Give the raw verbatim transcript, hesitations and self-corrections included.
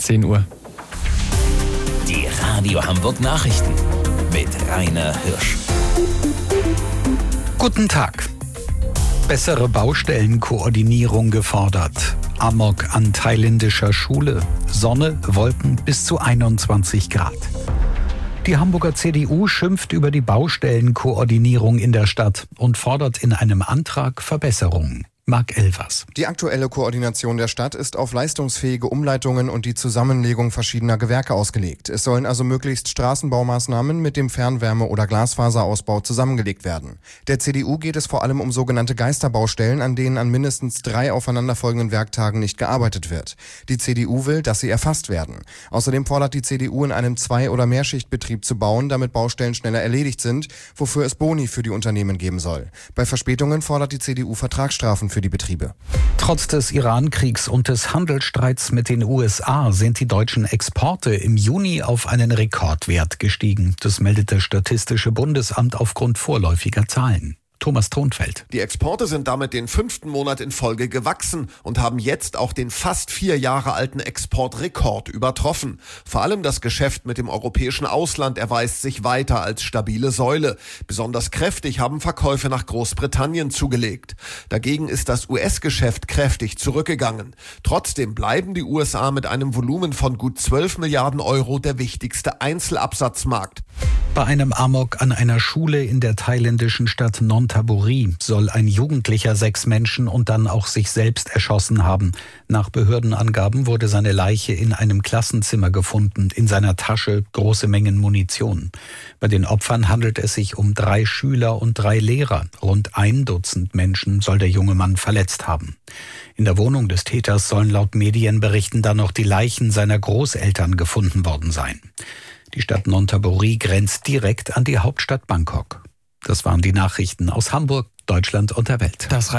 zehn Uhr. Die Radio Hamburg Nachrichten mit Rainer Hirsch. Guten Tag. Bessere Baustellenkoordinierung gefordert. Amok an thailändischer Schule. Sonne, Wolken bis zu einundzwanzig Grad. Die Hamburger C D U schimpft über die Baustellenkoordinierung in der Stadt und fordert in einem Antrag Verbesserungen. Marc Elvers. Die aktuelle Koordination der Stadt ist auf leistungsfähige Umleitungen und die Zusammenlegung verschiedener Gewerke ausgelegt. Es sollen also möglichst Straßenbaumaßnahmen mit dem Fernwärme- oder Glasfaserausbau zusammengelegt werden. Der C D U geht es vor allem um sogenannte Geisterbaustellen, an denen an mindestens drei aufeinanderfolgenden Werktagen nicht gearbeitet wird. Die C D U will, dass sie erfasst werden. Außerdem fordert die C D U, in einem Zwei- oder Mehrschichtbetrieb zu bauen, damit Baustellen schneller erledigt sind, wofür es Boni für die Unternehmen geben soll. Bei Verspätungen fordert die C D U Vertragsstrafen für die Betriebe. Trotz des Iran-Kriegs und des Handelsstreits mit den U S A sind die deutschen Exporte im Juni auf einen Rekordwert gestiegen. Das meldet das Statistische Bundesamt aufgrund vorläufiger Zahlen. Thomas Thronfeld. Die Exporte sind damit den fünften Monat in Folge gewachsen und haben jetzt auch den fast vier Jahre alten Exportrekord übertroffen. Vor allem das Geschäft mit dem europäischen Ausland erweist sich weiter als stabile Säule. Besonders kräftig haben Verkäufe nach Großbritannien zugelegt. Dagegen ist das U S-Geschäft kräftig zurückgegangen. Trotzdem bleiben die U S A mit einem Volumen von gut zwölf Milliarden Euro der wichtigste Einzelabsatzmarkt. Bei einem Amok an einer Schule in der thailändischen Stadt Nonthaburi soll ein Jugendlicher sechs Menschen und dann auch sich selbst erschossen haben. Nach Behördenangaben wurde seine Leiche in einem Klassenzimmer gefunden, in seiner Tasche große Mengen Munition. Bei den Opfern handelt es sich um drei Schüler und drei Lehrer. Rund ein Dutzend Menschen soll der junge Mann verletzt haben. In der Wohnung des Täters sollen laut Medienberichten dann noch die Leichen seiner Großeltern gefunden worden sein. Die Stadt Nonthaburi grenzt direkt an die Hauptstadt Bangkok. Das waren die Nachrichten aus Hamburg, Deutschland und der Welt. Das